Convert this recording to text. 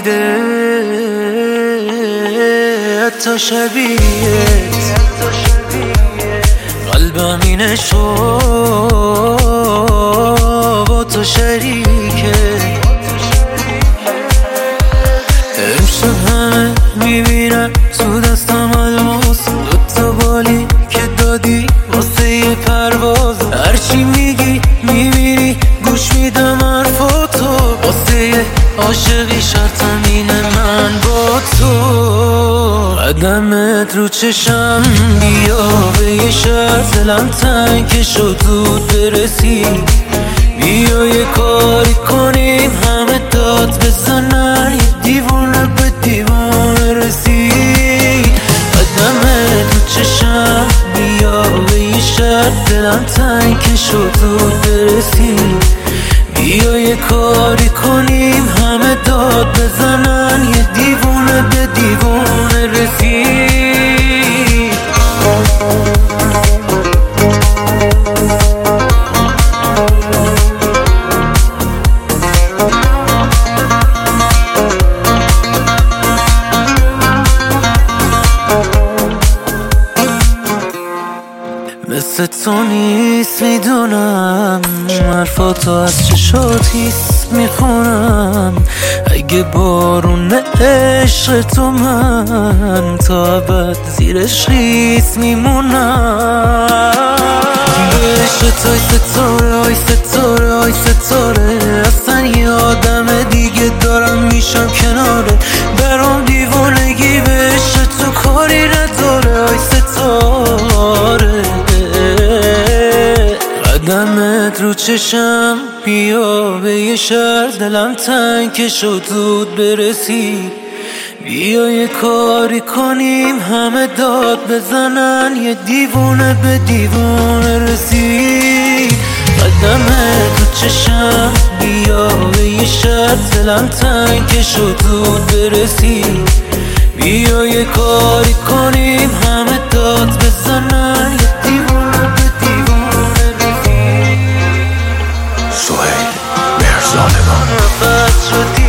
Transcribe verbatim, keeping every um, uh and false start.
ندیده حتی شبیهت، قلبم اینه شو با تو شریکه. امشب همه میبینم تو دستم الماس، دوتا بالی که دادی واسه یه پرواز. هرچی میگی میبینی گوش میدم حرفاتو، واسه یه عاشقی شرطم اینه من با تو. قدمت رو چشم بیا به یه شرط، دلم تنگ شد زود برسی. بیا یه کاری کنیم همه داد بزنن، یه دیوونه به دیوانه رسی. قدمت رو چشم بیا به یه شرط، دلم تنگ شد زود برسی. بیا یه کاری کنیم همه داد بزنن، یه دیوونه به دیوانه رسی. مثل تو نیست میدونم، حرفاتو از چشات هیست میخونم. اگه بارون عشق تو من تا ابد زیرش خیس میمونم. به عشق توی ستاره های ستاره های ستاره، اصلا یه آدم دیگه دارم میشم کناره. برام دیوانگی به عشق تو کاری نداره های ستاره. قدمت رو چشم بیا به یه شهر، دلم تنگ شد زود برسی. بیا یه کاری کنیم همه داد بزنن، یه دیوونه به دیوانه رسی. قدمت رو چشم بیا به یه شهر، دلم تنگ شد زود برسی. بیا یه کاری کنیم همه داد بزنن، یه دیوونه به دیوانه رسی. سهیل مرزادگان.